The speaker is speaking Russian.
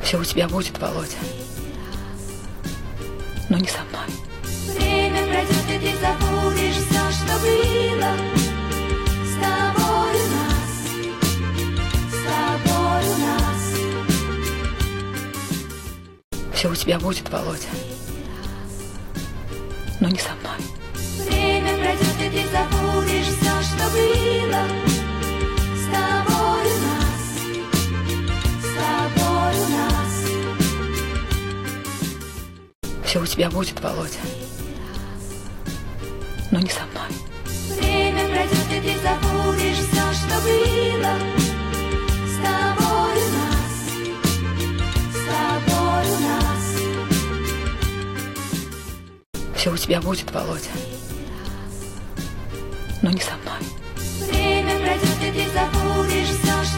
Все у тебя будет, Володя. Но не со мной. Время пройдет, и ты забудешь все, что было. С тобой у нас, с тобой у нас. Все у тебя будет, Володя. Но не со мной. Время пройдет, и ты забудешь все, что было. С тобой у нас, с тобой у нас. Все у тебя будет, Володя. Но не со мной. Время пройдет, и ты забудешь все, что было. С тобой у нас, с тобой у нас. Все у тебя будет, Володя. Но не со мной.